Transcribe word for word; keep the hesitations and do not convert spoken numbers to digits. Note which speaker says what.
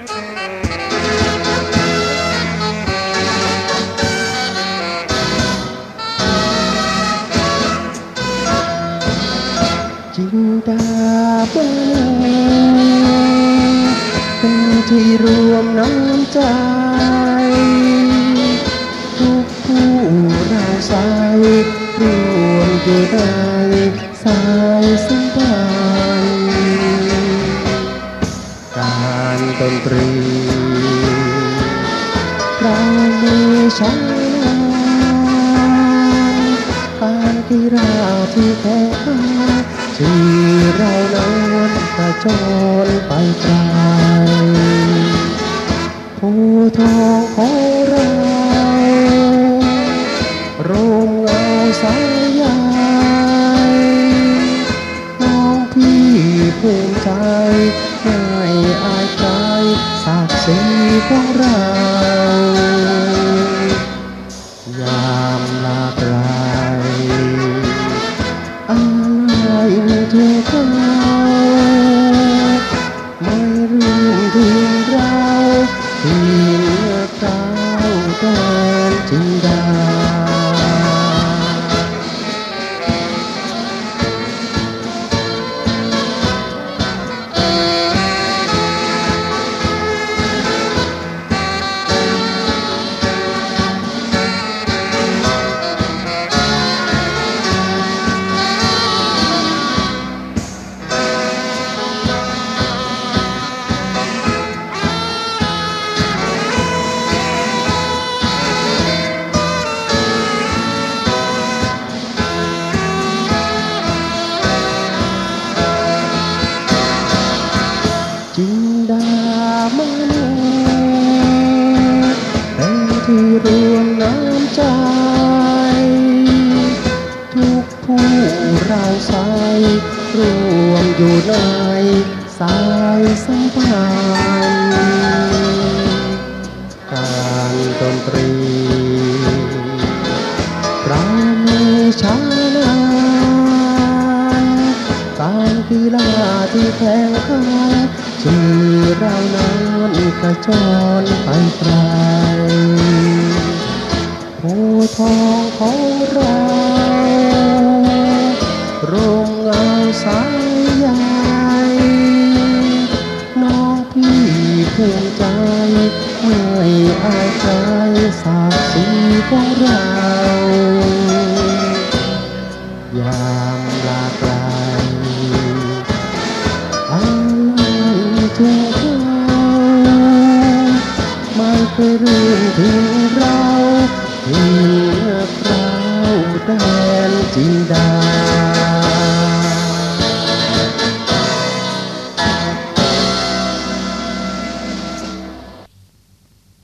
Speaker 1: จินดาบ้านเป็นที่รวมน้ำใจทุกผู้เราสายรวมอยู่ในสายสัมพันธ์การดนตรีเรามีชัยการกีฬาที่แข่งขันที่เรานั้นกระโจนไปไกลผู้ทองของเราโรงเงาสายใยน้องพี่ภูมิใจไม่อายใครศักดิ์ศรีของเรายามลาไกลอะไรถึงเขาไม่รู้ถึงเราที่เราเดินจินดาจินดามันเป็นที่รวมน้ำใจทุกผู้เราสายรวมอยู่ในสายสัมพันธ์การดนตรีเรามีช้านานการกีฬาที่แข่งขันที่เรานั้นกระโจนไปไกลผู้ทองของเราโรงเงาสายใยน้องพี่ภูมิใจไม่อายใครศักดิ์ศรีของเรายามลาไกลถึงเขาไม่เคยรู้ถึงเราที่เราแดนจินดา